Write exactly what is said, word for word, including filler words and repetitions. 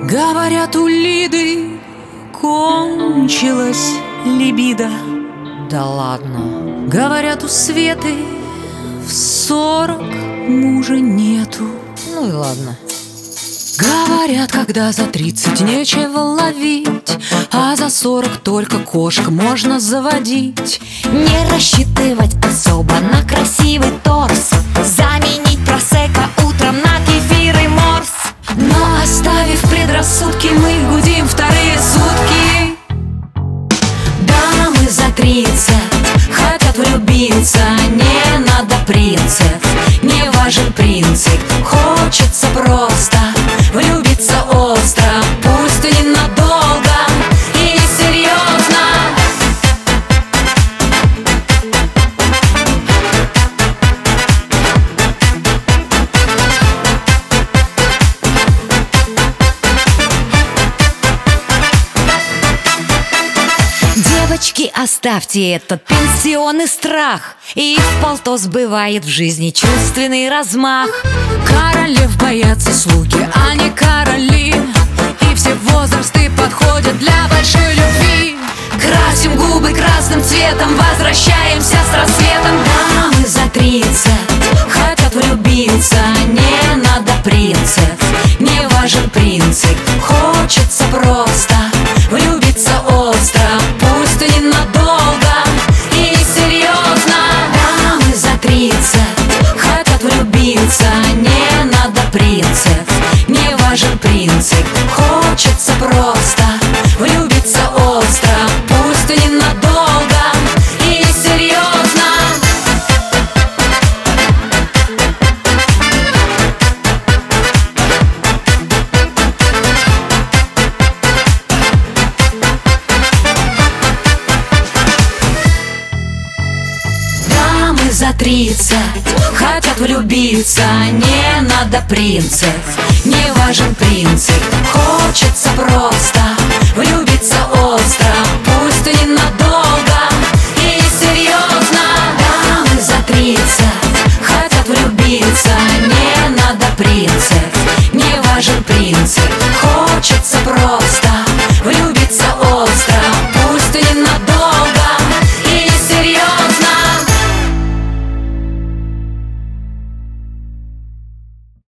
Говорят, у Лиды кончилась либидо. Да ладно. Говорят, у Светы в сорок мужа нету. Ну и ладно. Говорят, когда за тридцать нечего ловить, а за сорок только кошек можно заводить. Не рассчитывать особо на красивый торс, заменить просека утром на кефир и морс. Но оставив предрассудки, мы гудим вторые сутки. Дамы за тридцать хотят влюбиться, не надо принцев, не важен принцип. Хочется просто влюбиться остро, пусть и ненадолго, и несерьезно. Девочки, оставьте этот пенсионный страх, и вполто сбывает в жизни чувственный размах. Королев боятся слуги, а не короли, и все возрасты подходят для большой любви. Красим губы красным цветом, возвращаемся с рассветом. Дамы за тридцать хотят влюбиться, не надо принцев, не важен принцип. Хочется просто влюбиться остро, пусть и ненадолго, и несерьезно. Дамы за тридцать хотят влюбиться, не надо принцев, не важен принцип. Хочется просто влюбиться остро, пусть и ненадолго, и несерьезно. Дамы за тридцать хотят влюбиться, не надо принцев, не важен принцип. Хочется просто влюбиться остро, пусть и ненадолго.